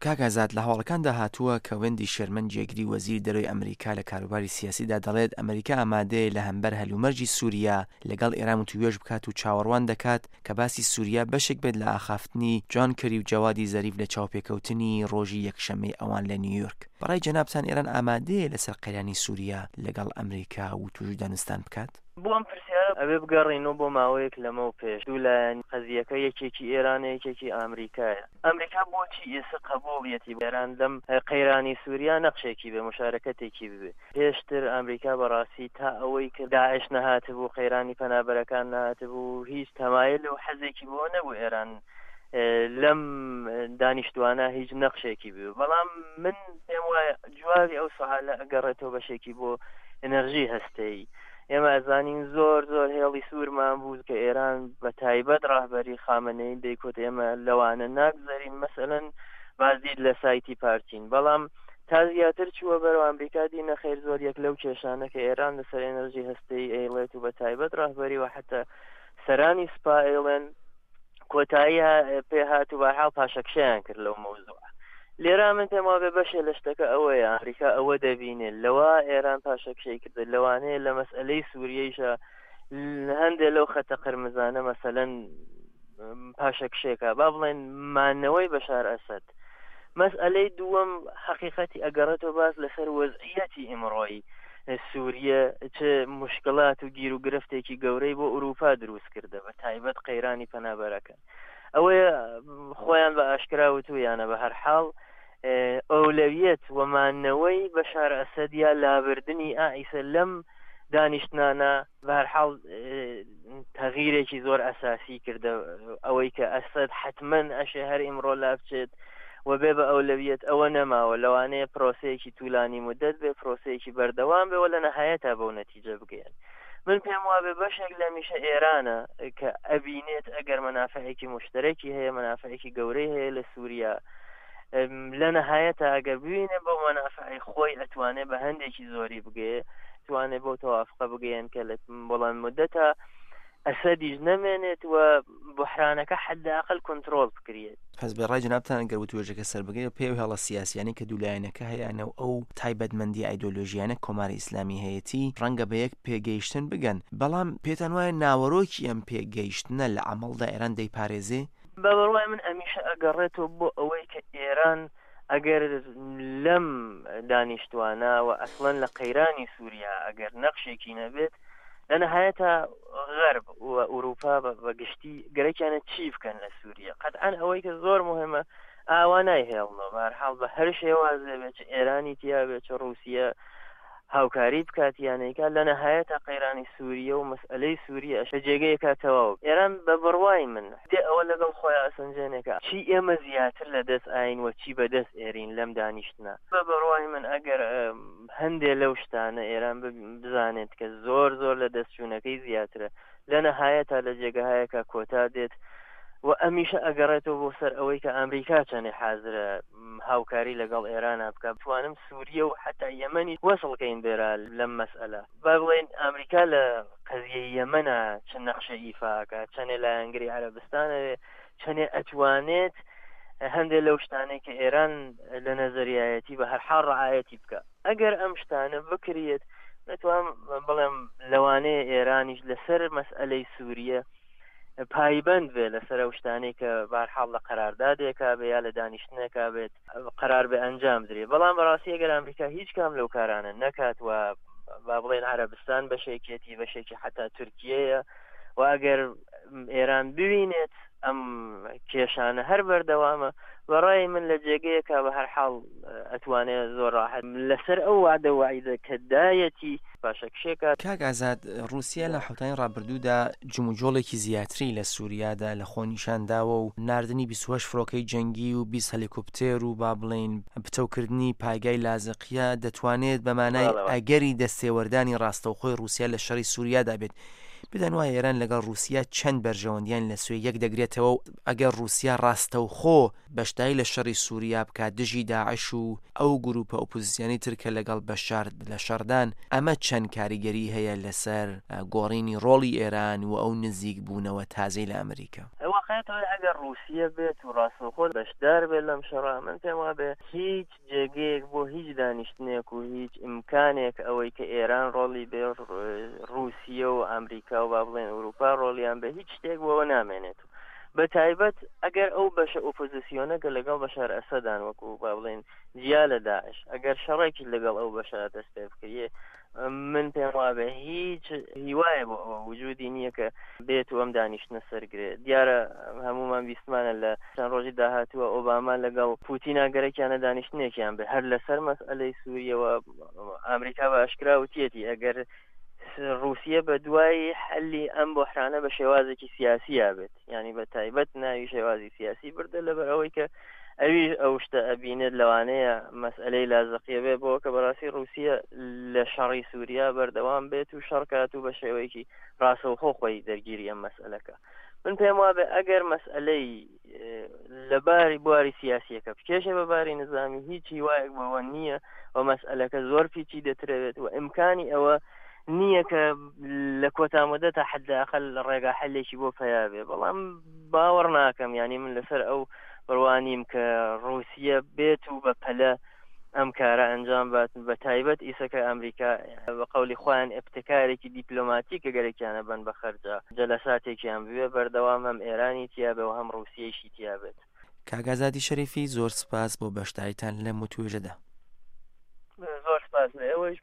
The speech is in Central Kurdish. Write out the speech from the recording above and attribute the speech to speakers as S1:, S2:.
S1: کاکازاد لە هەواڵەکاندا هاتووە کە وێندی شێرمەن جێگری وەزیر دەرۆی ئەمریکا لە کاروباری سیاسیدا دەڵێت ئەمریکا ئامادەیە لە هەمبەر هەلومەرجی سووریا لەگەڵ ئێران توێژ بکات و چاوەڕوان دەکات کە باسی سووریا بەشێک بێت لە ئاخافتنی جۆن کەری و جەوادی زەریف لە چاوپێکەوتنی ڕۆژی یەکشەممەی ئەوان لە نیویۆرک. بەڕای جەنابتان ئێران ئامادەیە لەسەر قەیرانی سووریا لەگەڵ ئەمریکا و توێژ دانوستان بکات؟
S2: بۆ ئەم پرسیارە ئەوێ بگەڕینەوە بۆ ماوەیەک لەمە و پێش دوولایەن قەزیەکە یەکێکی ئێرانە یەکێکی ئامریکایە. ئەمریکا بۆچی ئێستا قبوڵیەتی ئێران لەم قەیرانی سووریا نەخشێکی بێ مشارەکەتێکی ببێ؟ پێشتر ئەمریکا بەڕاستی تا ئەوەی کە داعش نەهاتبوو قەیرانی پەنابەرەکان نەهاتبوو هیچ تەمایل و حەزێکی بۆ نەبوو ئێران لەم دانیشتوانە هیچ نەخشێکی بێ. بەڵام من پێم وایە جوابی ئەو سوالە ئەگەڕێتەوە بەشێکی بۆ ئەنەرژی هەستەیی. ئێمە ئەزانین زۆر هێڵی سوورمان بوو کە ئێران بە تایبەت ڕاهبەری خامنەی دەیکوت ئێمە لەوانە ناگزەرین مەسەلەن بازدید لە سایتی پارتین. بەڵام تا زیاتر چووە بەرەو ئەمریکا دینە خێر زۆر یەک لەو کێشانە کە ئێران لەسەر ئێنەرژی هەستەی ئەیڵێت و بە تایبەت ڕاهبەری و حتا سەرانی سپا ئێڵێن کۆتایی پێ هات و بەحاڵ پاشەکشەیان کرد لەو مەوزوع. لێرا من پێم وابێ بەشێ لە شتەکە ئەوەیە ئەمریکا ئەوە دەبینێت لەوە ئێران پاشەکشەی کرد لەوانەیە لە مەسئلەی سووریەیشە هەندێک لەو خەتە قرمزانە مەسەلەن پاشەکشێکە با بڵێن مانەوەی بەشار ئەسەد. مەسئلەی دووەم حەقیقەتی ئەگەڕێتەوە باس لەسەر وەزعیەتی ئیمڕۆیی سووریە چه مشکلات و گیر و گرفتێکی گەورەی بۆ ئوروپا دروست کردە بە تایبەت قەیرانی پەنابەرەکان. ئەوەیە خۆیان بە ئاشکرا وتویانە بە هەر حاڵ ئەولەویەت وەمانەوەی بەشار ئەسەد یا لابردنی ئائیسە لەم دانیشتنانە بە هەر حاڵ تەغیرێکی زۆر ئەساسی کردە ئەوەی کە ئەسەد حتمەن ئەشێ هەر ئیمڕۆ لابچێت و بێ بە ئەولەویەت ئەوە نەماوە لەوانەیە پرۆسەیەکی توولانی مدت بێ پرۆسەیەکی بەردەوام بێ و لە نەهایەتا بەو نەتیجە بگەێن. من پێم وابێ بەشێک لە میشە ئێرانە کە ئەبینێت ئەگەر مەنافعێکی مشترەکی هەیە مەنافعێکی گەورەی هەیە لە سووریا لە نەهایەتا ئەگەر ببینێ بۆ مەنافعی خۆی ئەتوانێت بە هەندێکی زۆری بگێ توانێت بۆ تەوافقە بگەیەن کە لە بەڵام مدەتە ئەسەدیش نەمێنێت و بحرانەکە حداقل کۆنتڕۆڵ بکرێت.
S1: پس بەڕای جەنابتان ئەگەر توێژەکە سەر بگەیە پێی هێڵە سیاسیانی کە دوولایەنەکە هەیەە و ئەو تایبەتمەندی ئایدۆلۆژیانە کۆماری ئیسلامی هەیەتی ڕەنگە بە یەک پێگەیشتن بگەن. بەڵام پێتان وایە ناوەڕۆکی ئەم پێگەیشتنە لە عەمەڵدا ئێران دەیپارێزێ؟
S2: بە بڕوای من ئەمیشە ئەگەڕێتەوە بۆ ئەوەی کە ئێران ئەگەر لەم دانیشتوانە و ئەسڵەن لە قەیرانی سووریا ئەگەر نەخشێکی نەبێت لە نەهایەتە غەرب و ئوروپا بە گشتی گەرەکیانە چی بکەن لە سووریا. قەتعاً ئەوەی کە زۆر مهمە ئاوانای هێڵنەوە بە هەر حاڵ بە هەر شێوازێ بێت چ ئێرانی تیا بێت چ رووسیا هاوکاری بکاتیانەیەکە لە نەهایەتە قەیرانی سووریا و مەسئلەی سووریا ئەشە جێگەیەکە تەواو. ئێران بە بڕوای من دێ ئەوە لەگەڵ خۆیان ئەسەنجێنێکە چی ئێمە زیاتر لە دەست ئاین و چی بەدەست ئێرین لەم دانیشتنە. بە بڕوای من ئەگەر هەندێ لەو شتانە ئێران بزانێت کە زۆر لە دەستچوونەکەی زیاترە لە نەهایەتە لە جێگەهایەکە کۆتا دێت و ئەمیشە ئەگەڕێتەوە بۆ سەر ئەوەی کە ئەمریکا چەندێ حازرە هاوکاری لەگەڵ ئێرانە بکە بتوانم سووریا و حتا یەمەنی وەسڵکەین بێرا لەم مەسئلە. با بڵێن ئەمریکا لە قەزیەی یەمەنە چەند نەخشە ئیفاکە چەندێ لایەنگری عەرەبستانە چەندێ ئەتوانێت هەندێک لەو شتانەی کە ئێران لە نەزەریایەتی بە هەر حاڵ ڕعایەتی بکە. ئەگەر ئەم شتانە بکرێت نەتوانم بڵێم لەوانەیە ئێرانیش لەسەر مەسئلەی سووریا پایبند بێ لەسەر ئەو شتانەی کە بە هەر حاڵ لە قەراردادێکا بێ یا لە دانیشتنێکا بێت قەرار بێ ئەنجام درێ. بەڵام بەڕاستی ئەگەر ئەمریکا هیچ کام لەو کارانە نەکات و با بڵێن عەرەبستان بەشێکێتی بەشێکی حتا تورکیەیە و ئەگەر ئێران ببینێت ئەم کێشانە هەر بەردەوامە بەڕای من لە جێگەیەکە بە هەر حاڵ ئەتوانێت زۆر ڕاحەت لەسەر ئەو وعدە وعیدە کە دایەتی پاشەکشێکە.
S1: کاکازاد رووسیا لە حوتانی ڕابردوودا جموجۆڵێکی زیاتری لە سووریادا لە خۆ نیشانداوە و ناردنی 28 فڕۆکەی جەنگی و 20 هەلیکۆپتێر و با بڵێن پتەوکردنی پایگای لازقیە دەتوانێت بەمانای ئەگەری دەستێوەردانی ڕاستەوخۆی رووسیا لە شەڕی سووریادا بێت. بدەن وایە ئێران لەگەڵ رووسیا چەند بەرژەوەندیان لە سوێ یەک دەگرێتەوە و ئەگەر رووسیا ڕاستەوخۆ بەشداری لە شەڕی سووریا بکات دژی داعش و ئەو گروپە ئۆپۆزیسیۆنی ترکە لەگەڵ بەشار لە شەردان ئەمە چەند کاریگەری هەیە لەسەر گۆڕینی ڕۆڵی ئێران و ئەو نزیک بوونەوە تازەی لە ئەمریکا.
S2: واقعا بەتایبەت ئەگەر رووسیە بێت و ڕاستەوخۆ بەشدار بێت لەم شەڕە من پێم وابێ هیچ جێگەیەک بۆ هیچ دانیشتنێک و هیچ ئیمکانێک ئەوەی کە ئێران ڕۆڵی بێ رووسیە و ئەمریکا و با بڵێن ئەوروپا ڕۆڵیان بێ هیچ شتێک بۆەوە نامێنێت بەتایبەت ئەگەر ئەو بەشە ئۆپۆزیسیۆنەکە لەگەڵ بەشار ئەسەدان وەکو با بڵێن جیا لە داعش ئەگەر شەڕێکی لەگەڵ ئەو بەشە دەست پێ بکرێ من پێم وابێ هیچ هیوایە بۆ ئەوە وجودی نییە کە بێت و ئەم دانیشتنە سەرگرێت دیارە هەمومان بیستمانە لە چەند ڕۆژی داهاتووە ئۆباما لەگەڵ پوتین ئەگەرێکیانە دانیشتنێکیان بێ هەر لەسەر مەسئلەی سووریەوە ئەمریکا بە ئاشکرا وتیەتی ئەگەر رووسیە بە دوای حەلی ئەم بۆحرانە بە شێوازێکی سیاسی یابێت ینی بە تایبەت ناوی شێوازی سیاسی بردە لەبەر ئەوەی کە ئەوی ئەو شتە ئەبینێت لەوانەیە مەسئلەی لازەقیە بێ بۆ کە بەڕاستی رووسیە لە شەڕی سووریا بەردەوام بێت و شەڕکات و بە شێوەیەکی ڕاستەوخۆ خۆی دەرگیری ئەم مەسئلەکە من پێم وابێ ئەگەر مەسئلەی لەباری بواری سیاسیەکە بکێشێ بە باری نظامی هیچی وایەک بەوە نییە و مەسئلەکە زۆر پیچی دەترەوێت و ئیمکانی ئەوە نییە کە لە کۆتامەدە تا حداقل ڕێگا حلێکی بۆ پەیاوێ بەڵام باوەڕ ناکەم ینی من لەسەر ئەو بڕوانیم کە رووسیە بێت و بە پەلە ئەم کارە ئەنجام بات بە تایبەت ئیسەکە ئەمریکا بە قەولی خۆیان ئەبتکارێکی دیپلۆماتیکە گەرەکیانە بن بە خەرجە جەلەساتێکیان بوێ بەردەوام هەم ئێرانی تیابێ و هەم رووسیەیشی تیابێت.
S1: کاگازادی شەریفی زۆر سپاس بۆ بەشداریتان لە متوێژەدا.
S2: زۆر سپاس لە ئێوەش